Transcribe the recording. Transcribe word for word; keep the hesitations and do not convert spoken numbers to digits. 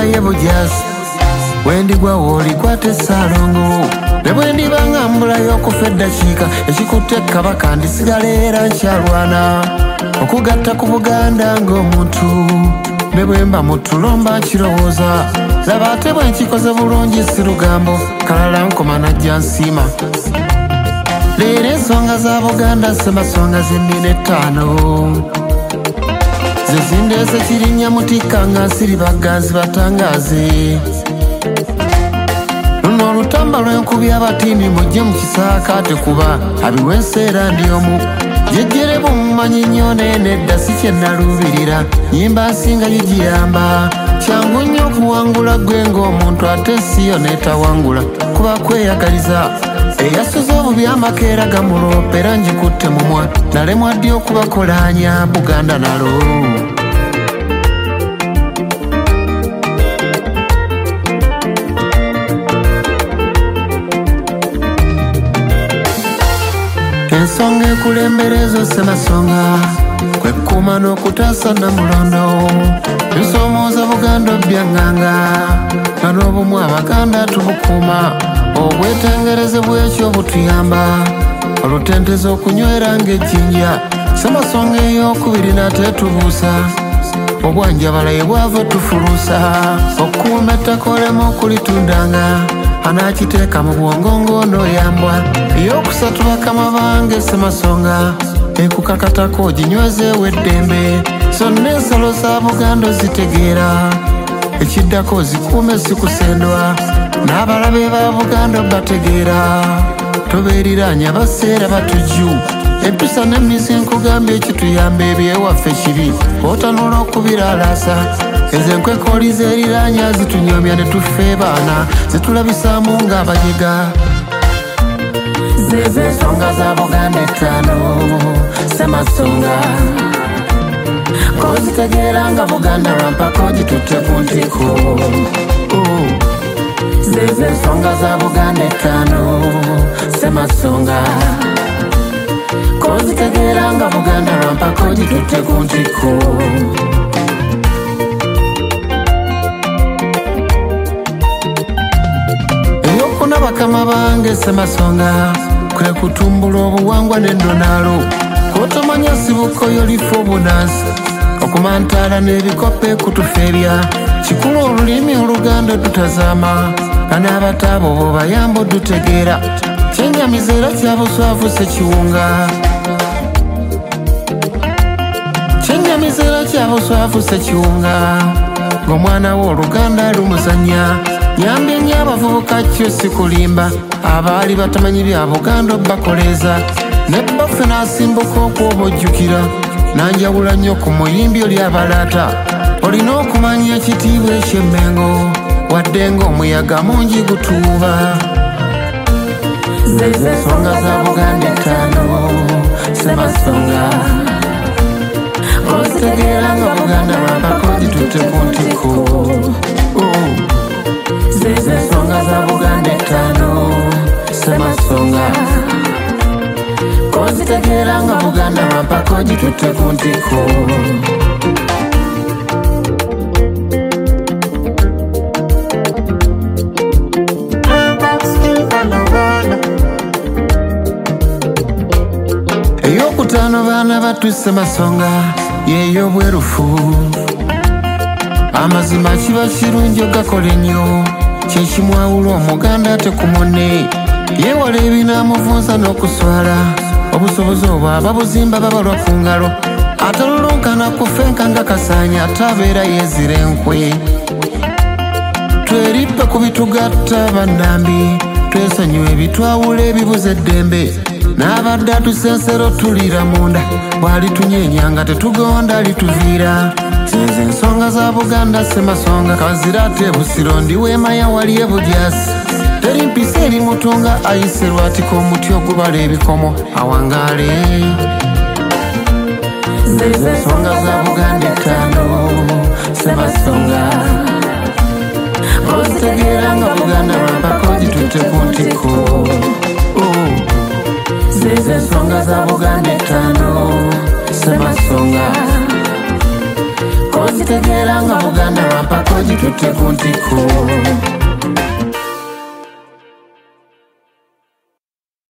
ye bujasi wendigwa woli kwate salongo ne bwendiba nga mbulayo okufa eddakiika ekikutte kabaka ndisigala era nkyalwana okugatta ku Buganda ng'omuntu ne bwemba mu tulo mba nkirowooza laba ate bwe nkikoze bulungi si lugambo kalala nkoma najja nsiima leero ensonga za Buganda Ssemasonga zennina ettaano ze zindeese kirinnya mutikka nga nsiri bagganzi batangaaze luno olutamba lw'enkubi abatini mujje mu kisaakaate kuba abiwa enseera ndi omu jejjere bumumanyi nnyo n'enedda si kye nnaluubirira nyimba nsinga gigiyamba kyangu nnyo okuwangula gwe ng'omuntu ate siyo neetawangula kuba kweyagaliza eyasuze obubi amakeera gamulopa era njikutte mumwa nalemwa ddi okubakolaanya Buganda nalo ensonga ekulemberezo Ssemasonga kwekuma n'okutaasa Namulondo nsomooza Buganda obyaŋŋanga nga n'obumu Abaganda tubukuuma obwetengereze bw'ekyo butuyamba olutentezo okunywera ng'ejjinja Ssemasonga ey'okubiri nate tubuusa obwanjabala ye bwava tufuluusa okuuma ettaka olema okulitundanga anakiteeka mu bwongo ng'onooyambwa ey'okusatu bakama bange Ssemasonga ekukakatako oginywezeewo eddembe zonna ensalo za Buganda ozitegeera ekiddako ozikuume sikusendwa n'abalabe ba Buganda bategeera tobeeriranya baseera batujju empisa n'emmizi nkugambye ekituyamba ebyewaffe kibi otanula okubiralaasa ezo enkwekoli zeeriranya zitunyomya ne tuffe baana zitulabisaamu ng'abajega zezo ensonga za Buganda ettaano Ssemasonga kozitegeera nga Buganda lwampako gitutte ku ntiko zezo ensonga za Buganda ettaano Ssemasonga kozitegeera nga Buganda lwampako gitutte ku ntiko ey'okuna bakama bange Ssemasonga kwe kutumbula obuwangwa n'ennonaalo k'otomanya sibukoyo lifa obunansi okumantaala n'ebikope kutufeebya kikulu olulimi Oluganda tutazaama nga n'abataabo bw'obayamba odutegeera kyennyamiza era kyabuswavu Ssekiwunga kyennyamiza era kyabuswavu Ssekiwunga ng'omwana we Oluganda lumuzannya nyambye nnyo abavubuka kyo si kulimba abaali batamanyi bya Buganda bakoleeza ne baffe n'asimbuka okwobojjukira nanjawula nnyo ku muyimbi oli abalaata olina okumanya ekitiibwa eky'emmengo wadde ng'omuyaga mungi gutuuba zezo ensonga za Buganda ettaano Ssemasonga ozitegeera nga Buganda lwampako gitutte ku ntiko zezo ensonga za Buganda ettaano Ssemasonga kozitegeera nga Buganda lwampako gitutte ku ntiko ey'okutaano baana battu Ssemasonga yeeyo bwerufu amazima kiba kirungi ogakola ennyo kyekimwawula Omuganda ate ku munne yeewala ebinaamuvunza n'okuswala obusobozi obwo ababuzimba babalwa ku ngalo atalulunkana kufenka nga kasaanya ate abeera yeezira enkwe twerippe ku bitugatta bannambi twesonyiwa ebitwawula ebibuza eddembe n'abadde atusensero tulira munda bw'alitunyeenya nga tetugonda alituviira zezo ensonga za Buganda Ssemasonga kazira ate Busiro ndi weema yawali e Bujasi teri mpisa eri mutunga ayise lwatika omuti ogubala ebikomo awangaale zezo ensonga za Buganda ettaano Ssemasonga ozitegeera nga Buganda lwampako gitutte ku ntiko zezo ensonga za Buganda ettaano Ssemasonga kozitegeera nga Buganda lwampako tutte ku ntiko